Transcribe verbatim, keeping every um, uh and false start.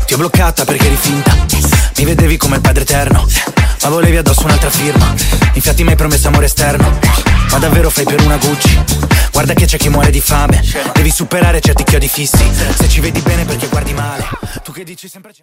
Ti ho bloccata perché eri finta, mi vedevi come il padre eterno, ma volevi addosso un'altra firma. Infatti mi hai promesso amore esterno, ma davvero fai per una Gucci? Guarda che c'è chi muore di fame, devi superare certi chiodi fissi. Se ci vedi bene perché guardi male, tu che dici sempre